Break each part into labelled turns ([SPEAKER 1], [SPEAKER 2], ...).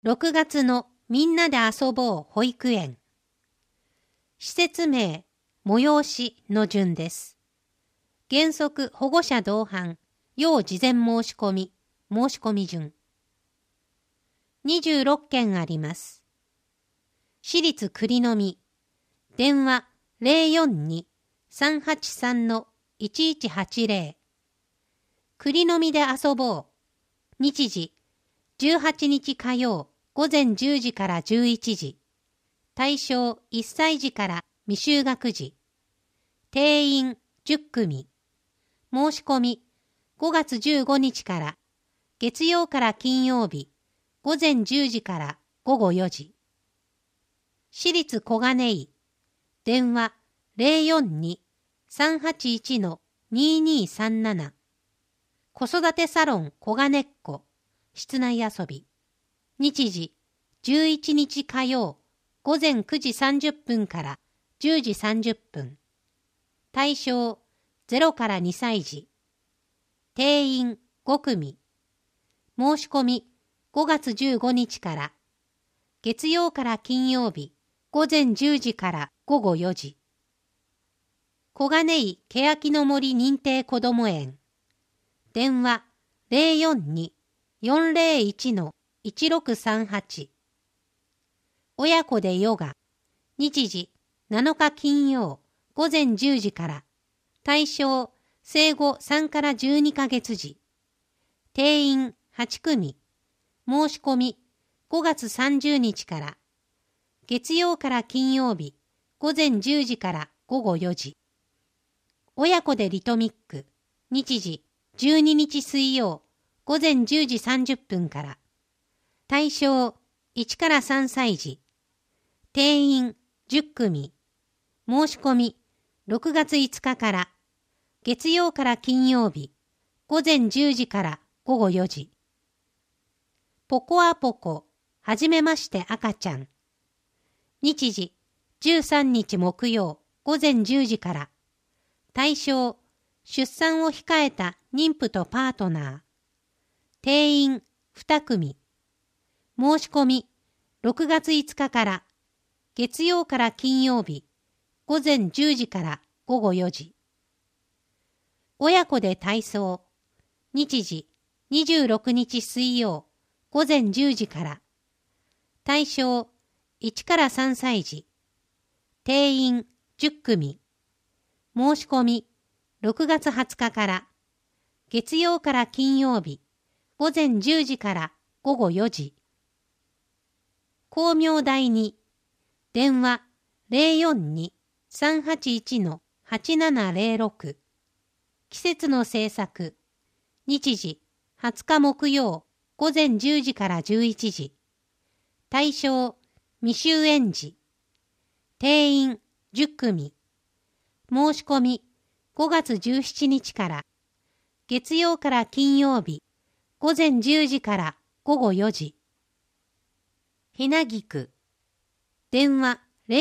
[SPEAKER 1] 6月のみんなで遊ぼう保育園。施設名、催しの順です。原則保護者同伴、要事前申し込み順。26件あります。私立栗の実、電話042-383-1180。栗の実で遊ぼう。日時、18日火曜午前10時から11時。対象1歳児から未就学児。定員10組。申し込み5月15日から月曜から金曜日午前10時から午後4時。私立小金井。電話042-381-2237。子育てサロン小金っ子。室内遊び。日時、11日火曜、午前9時30分から10時30分。対象、0から2歳児。定員5組。申し込み、5月15日から、月曜から金曜日、午前10時から午後4時。小金井欅の森認定こども園。電話042-401-1638。親子でヨガ。日時7日金曜午前10時から。対象生後3から12ヶ月時。定員8組。申し込み5月30日から。月曜から金曜日午前10時から午後4時。親子でリトミック。日時12日水曜午前10時30分から。対象1から3歳児。定員10組。申し込み6月5日から。月曜から金曜日午前10時から午後4時。ポコアポコはじめまして赤ちゃん。日時13日木曜午前10時から。対象出産を控えた妊婦とパートナー。定員2組。申し込み6月5日から。月曜から金曜日午前10時から午後4時。親子で体操。日時26日水曜午前10時から。対象1から3歳児。定員10組。申し込み6月20日から。月曜から金曜日午前10時から午後4時。光明台に。電話042-381-8706。季節の制作。日時20日木曜午前10時から11時。対象未就園児。定員10組。申し込み5月17日から。月曜から金曜日午前10時から午後4時。ひなぎく。電話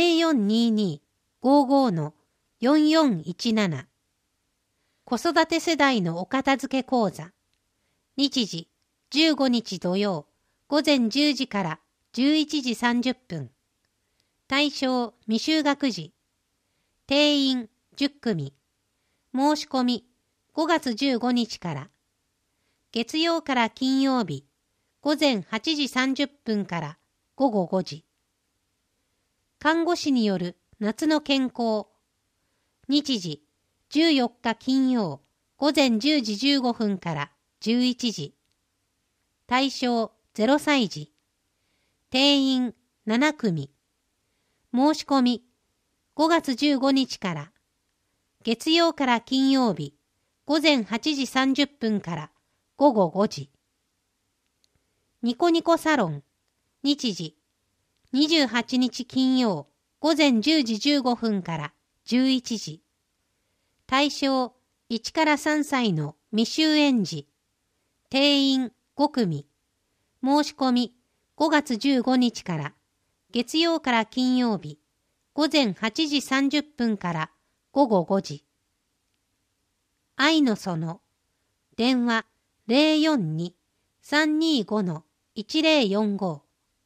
[SPEAKER 1] 0422-55-4417。子育て世代のお片付け講座。日時15日土曜午前10時から11時30分。対象未就学児。定員10組。申し込み5月15日から。月曜から金曜日午前8時30分から午後5時。看護師による夏の健康。日時14日金曜午前10時15分から11時。対象0歳児。定員7組。申し込み5月15日から。月曜から金曜日午前8時30分から午後5時。ニコニコサロン。日時28日金曜午前10時15分から11時。対象1から3歳の未就園児。定員5組。申し込み5月15日から。月曜から金曜日午前8時30分から午後5時。愛の園。電話042-325-1045。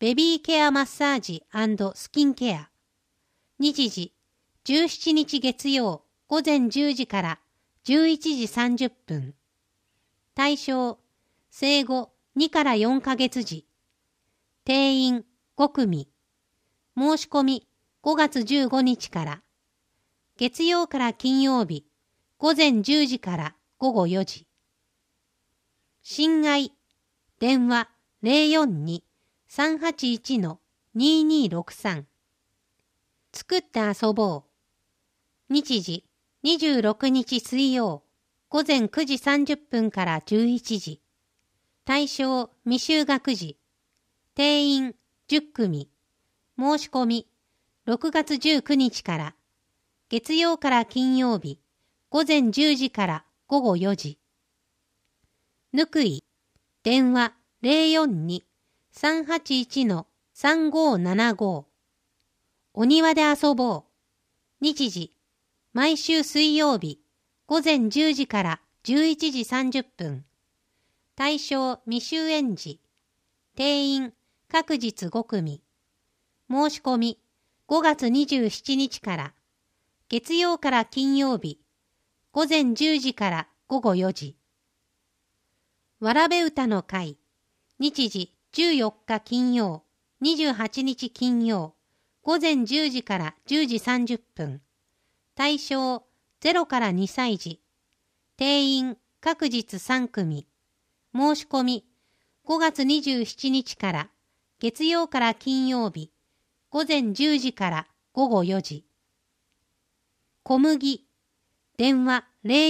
[SPEAKER 1] ベビーケアマッサージ&スキンケア。日時、17日月曜午前10時から11時30分。対象、生後2から4ヶ月時。定員5組。申し込み5月15日から。月曜から金曜日、午前10時から午後4時。侵害、電話042-381-2263。作って遊ぼう。日時、26日水曜、午前9時30分から11時。対象未就学児。定員10組。申し込み6月19日から。月曜から金曜日、午前10時から午後4時。ぬくい、電話042-381-3575。お庭で遊ぼう。日時、毎週水曜日、午前10時から11時30分。対象未就園児。定員各日5組。申し込み5月27日から。月曜から金曜日、午前10時から午後4時。わらべ歌の会、日時14日金曜、28日金曜、午前10時から10時30分。対象0から2歳児。定員各日3組。申し込み5月27日から、月曜から金曜日、午前10時から午後4時。小麦、電話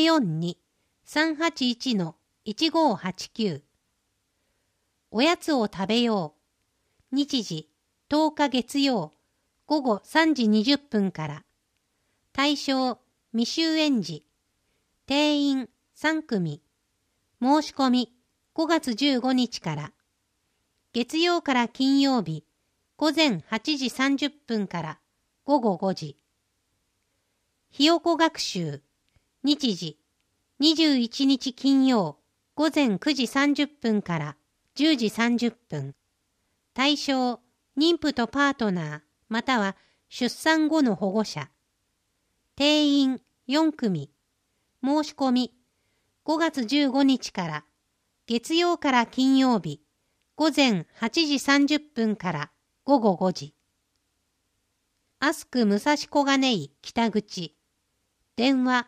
[SPEAKER 1] 042-381-1589。おやつを食べよう。日時10日月曜、午後3時20分から。対象未就園児。定員3組。申し込み5月15日から。月曜から金曜日、午前8時30分から午後5時。ひよこ学習。日時21日金曜、午前9時30分から10時30分。対象妊婦とパートナーまたは出産後の保護者。定員4組。申し込み5月15日から。月曜から金曜日、午前8時30分から午後5時。アスク武蔵小金井北口。電話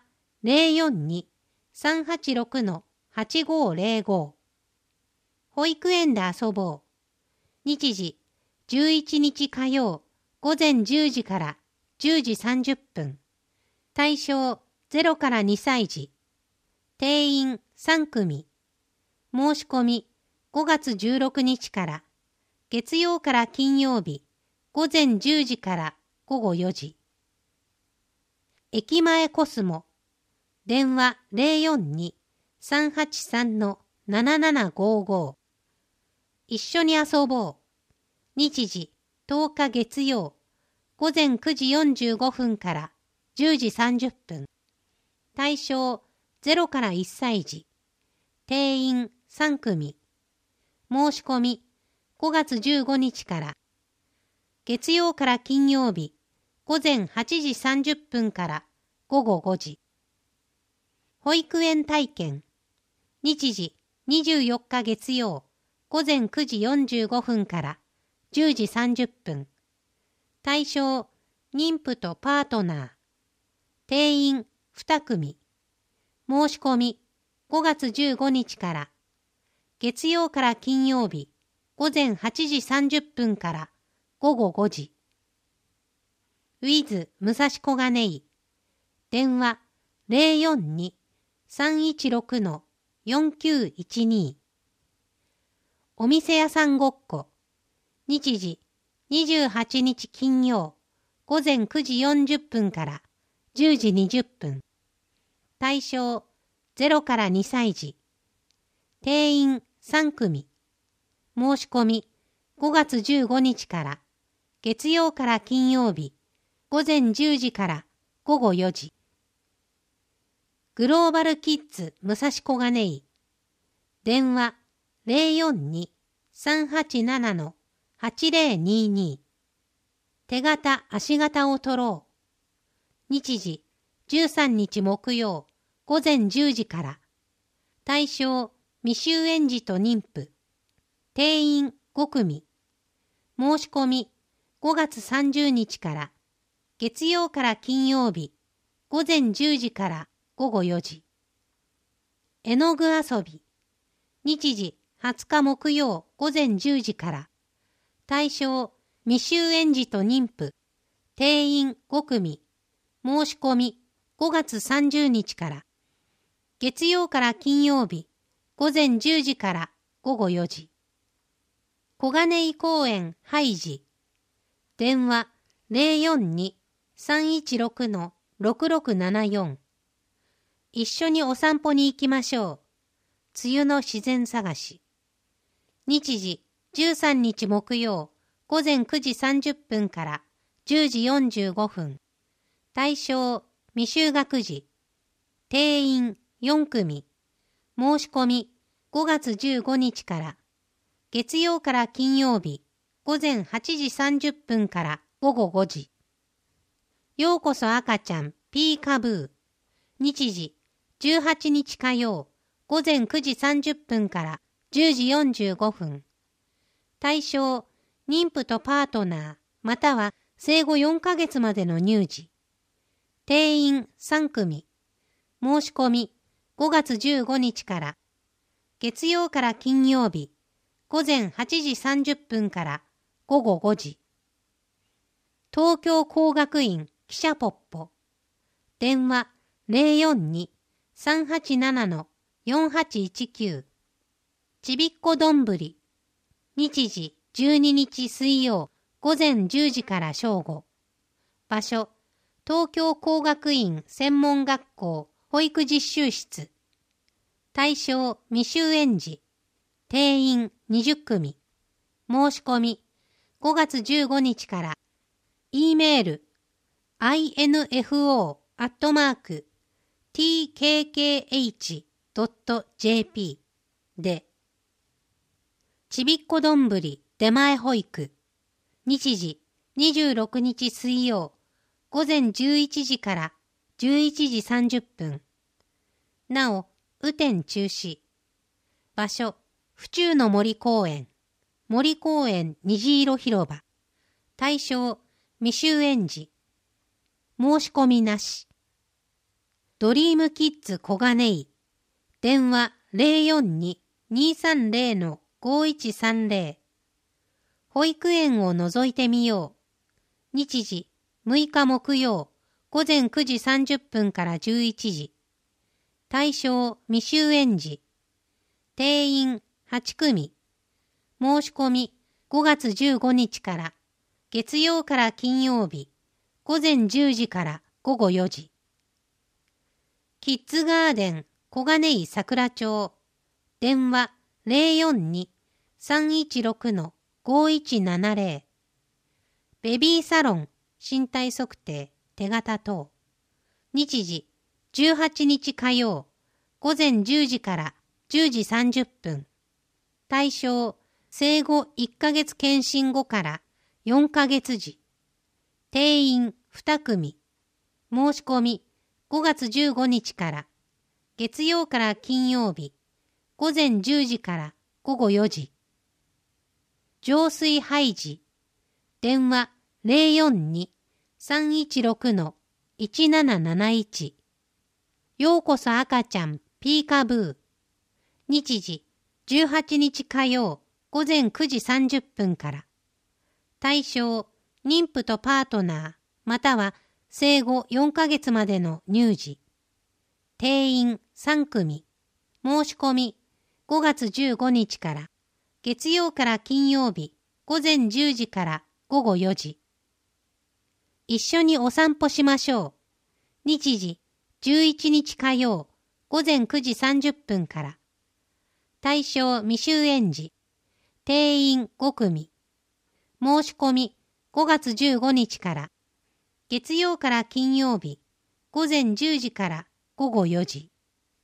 [SPEAKER 1] 042-386-8505。保育園で遊ぼう。日時11日火曜午前10時から10時30分。対象0から2歳児。定員3組。申し込み5月16日から。月曜から金曜日、午前10時から午後4時。駅前コスモ。電話042-383-7755。一緒に遊ぼう。日時10日月曜、午前9時45分から10時30分。対象0から1歳児。定員3組。申し込み5月15日から。月曜から金曜日、午前8時30分から午後5時。保育園体験。日時24日月曜、午前9時45分から10時30分。対象妊婦とパートナー。定員2組。申し込み5月15日から。月曜から金曜日、午前8時30分から午後5時。ウィズ武蔵小金井。電話042-316-4912。お店屋さんごっこ。日時28日金曜、午前9時40分から10時20分。対象0から2歳児。定員3組。申し込み5月15日から。月曜から金曜日、午前10時から午後4時。グローバルキッズ武蔵小金井。電話042-387-8985。 8022。手形足形を取ろう。日時13日木曜午前10時から。対象未就園児と妊婦。定員5組。申し込み5月30日から。月曜から金曜日午前10時から午後4時。絵の具遊び。日時20日木曜午前10時から。対象未就園児と妊婦。定員5組。申し込み5月30日から。月曜から金曜日午前10時から午後4時。小金井公園ハイジ。電話042-316-6674。一緒にお散歩に行きましょう。梅雨の自然探し。日時13日木曜午前9時30分から10時45分。対象未就学児。定員4組。申し込み5月15日から。月曜から金曜日午前8時30分から午後5時。ようこそ赤ちゃんピーカブー。日時18日火曜午前9時30分から10時45分。対象妊婦とパートナーまたは生後4ヶ月までの乳児。定員3組。申し込み5月15日から。月曜から金曜日午前8時30分から午後5時。東京工学院記者ポッポ。電話042-387-4819。ちびっこどんぶり。日時12日水曜午前10時から正午。場所東京工学院専門学校保育実習室。対象未就園児。定員20組。申し込み5月15日から。E メール info@tkkh.jp で。ちびっこどんぶり出前保育。日時26日水曜午前11時から11時30分。なお、雨天中止。場所、府中の森公園。森公園虹色広場。対象、未就園児。申し込みなし。ドリームキッズ小金井。電話042-230-5130。保育園を覗いてみよう。日時6日木曜午前9時30分から11時。対象未就園児。定員8組。申し込み5月15日から。月曜から金曜日午前10時から午後4時。キッズガーデン小金井桜町。電話042-316-5170。ベビーサロン身体測定手形等。日時18日火曜午前10時から10時30分。対象生後1ヶ月検診後から4ヶ月時。定員2組。申し込み5月15日から。月曜から金曜日午前10時から午後4時。浄水排児。電話042-316-1771。ようこそ赤ちゃんピーカブー。日時18日火曜午前9時30分から。対象妊婦とパートナーまたは生後4ヶ月までの乳児。定員3組。申し込み5月15日から。月曜から金曜日午前10時から午後4時。一緒にお散歩しましょう。日時11日火曜午前9時30分から。対象未就園児。定員5組。申し込み5月15日から。月曜から金曜日午前10時から午後4時。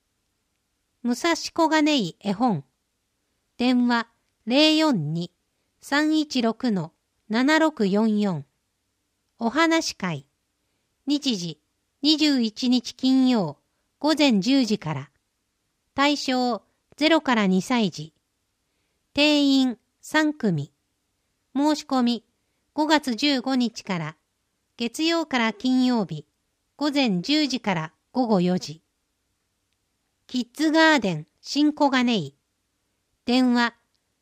[SPEAKER 1] 武蔵小金井絵本。電話 316-7644。お話会。日時21日金曜午前10時から。対象0から2歳児。定員3組。申し込み5月15日から月曜から金曜日午前10時から午後4時。キッズガーデン新小金井。電話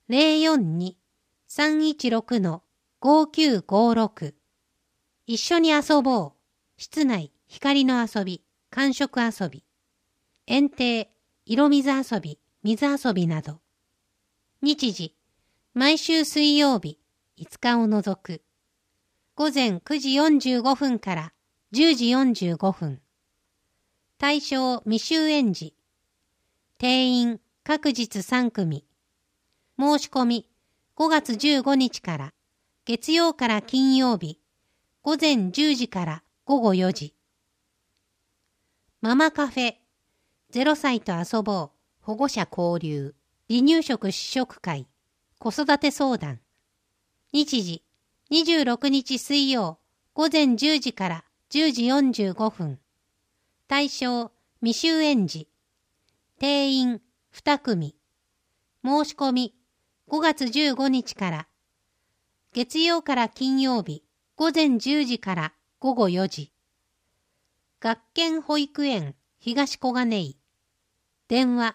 [SPEAKER 1] 042-316-5956。一緒に遊ぼう。室内光の遊び、感触遊び。園庭、色水遊び、水遊びなど。日時、毎週水曜日、5日を除く。午前9時45分から10時45分。対象未就園児。定員各日3組。申し込み5月15日から月曜から金曜日午前10時から午後4時。ママカフェ0歳と遊ぼう保護者交流離乳食試食会子育て相談。日時26日水曜午前10時から10時45分。対象未就園児。定員2組。申し込み5月15日から月曜から金曜日午前10時から午後4時。学研保育園東小金井。電話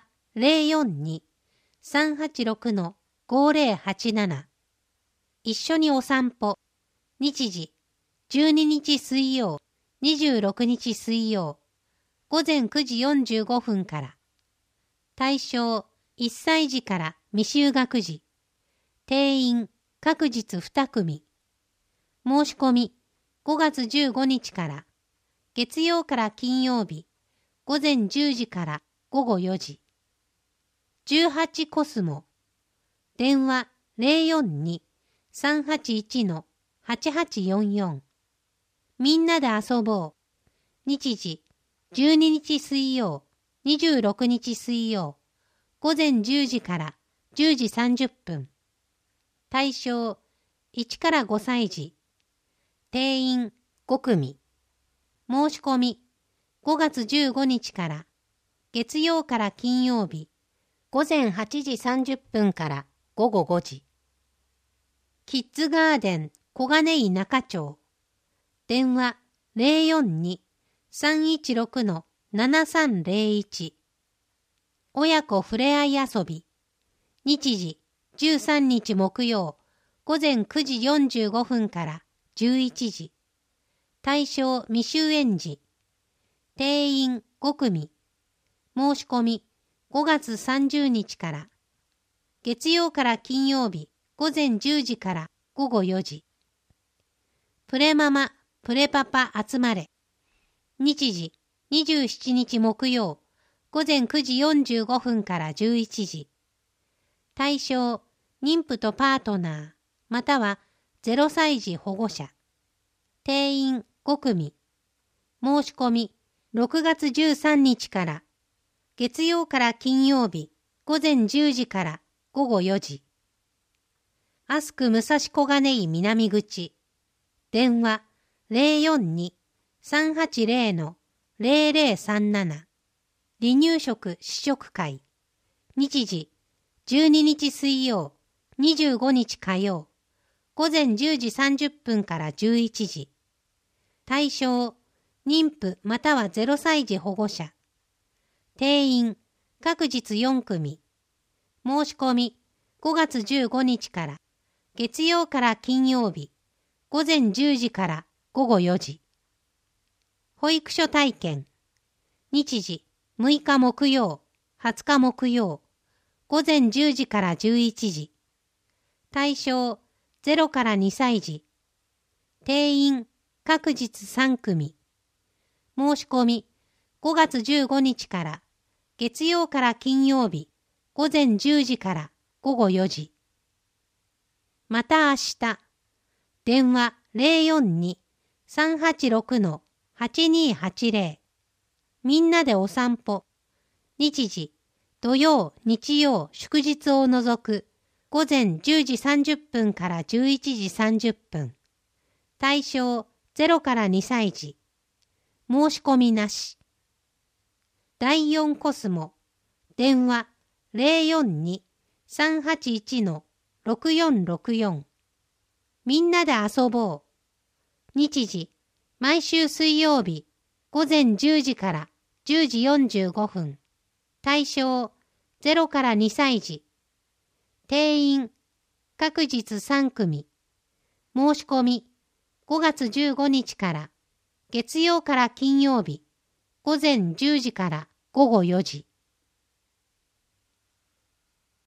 [SPEAKER 1] 042-386-5087。一緒にお散歩。日時12日水曜26日水曜午前9時45分から。対象1歳児から未就学児。定員各日2組。申し込み5月15日から月曜から金曜日午前10時から午後4時。18コスモ。電話042-381-8844。みんなで遊ぼう。日時12日水曜26日水曜午前10時から10時30分。対象1から5歳児。定員5組。申し込み5月15日から月曜から金曜日午前8時30分から午後5時。キッズガーデン小金井中町。電話042-316-7301。親子ふれあい遊び。日時13日木曜午前9時45分から11時。対象未就園児。定員5組。申し込み5月30日から。月曜から金曜日午前10時から午後4時。プレママ、プレパパ集まれ。日時27日木曜午前9時45分から11時。対象妊婦とパートナーまたは0歳児保護者。定員5組。申し込み6月13日から。月曜から金曜日午前10時から午後4時。アスク武蔵小金井南口。電話042-380-0037。離乳食試食会。日時12日水曜25日火曜午前10時30分から11時。対象妊婦または0歳児保護者。定員各日4組。申し込み5月15日から月曜から金曜日午前10時から午後4時。保育所体験。日時6日木曜20日木曜午前10時から11時。対象0から2歳児。定員各日3組。申し込み5月15日から月曜から金曜日午前10時から午後4時。また明日。電話042-386-8280。みんなでお散歩。日時土曜日曜祝日を除く午前10時30分から11時30分。対象0から2歳児。申し込みなし。第4コスモ。電話042-381-6464。みんなで遊ぼう。日時、毎週水曜日、午前10時から10時45分。対象、0から2歳児。定員、各日3組。申し込み、5月15日から、月曜から金曜日、午前10時から午後4時。